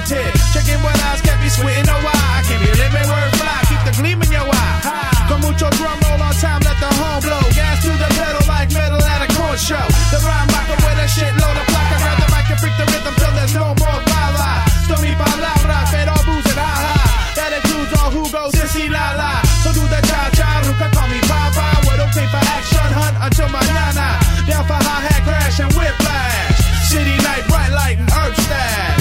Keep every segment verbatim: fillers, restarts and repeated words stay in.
limited. Checking what eyes can't be sweating no why. I can't be living word fly, keep the gleam in your eye. Con mucho drum roll on time, let the horn blow. Gas to the pedal like metal at a corn show. The rhyme rocker with a shitload of placa. Grab the mic and freak the rhythm till there's no more bala. Esto mi palabra, pero abusen, aha. That includes all who goes sissy la la. So do the cha cha, who can call me Papa. What okay for action, hunt until mañana. Down for hi-hat crash and whiplash. City night, bright light and herb stash.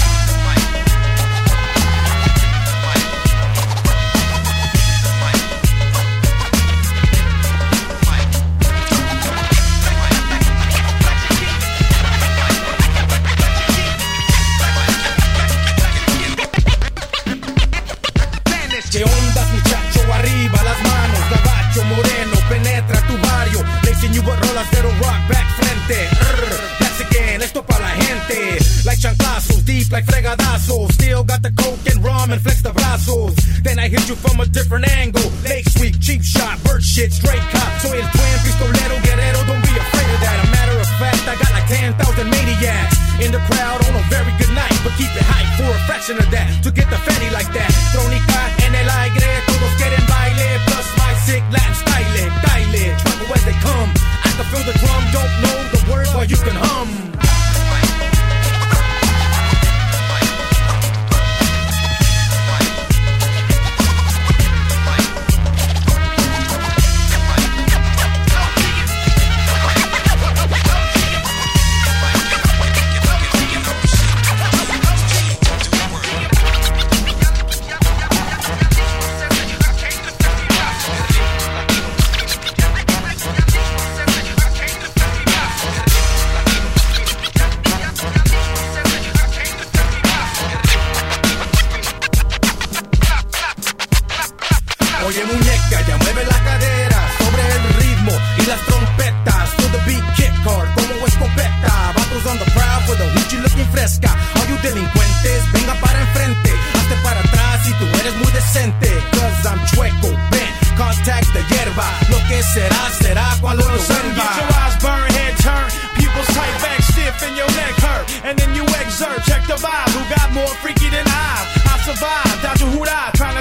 ¿Qué ondas, muchacho? Arriba las manos, gabacho moreno, penetra tu barrio. Lacing you with rolas de rock back frente. Rrr, that's again, esto pa' la gente. Like chanclazos, deep like fregadazos. Still got the coke and rum and flex the brazos. Then I hit you from a different angle. Lake sweep, cheap shot, bird shit, straight cop. Soy el twin, pistolero, guerrero, don't be afraid of that. A matter of fact, I got like ten thousand maniacs in the crowd on a very good night. But keep it hype for a fraction of that. To get the fatty like that. Trónica en el aire, todos quieren baile. Plus my sick Latin style, style. Trouble as they come. I can feel the drum, don't know the words, but you can hum. Oye muñeca, ya mueve la cadera sobre el ritmo y las trompetas. To the beat, kick hard como escopeta. Vatos on the prowl for the hoochie looking fresca. All you delincuentes, venga para enfrente. Hazte para atrás si tú eres muy decente. Cause I'm chueco, bent, contact the hierba. Lo que será, será cuando lo Son, vuelva. get your eyes burn, head turn. Pupils tight back, stiff and your neck hurt. And then you exert, check the vibe. Who got more freaky than I? I survived, out to Hurrah, trying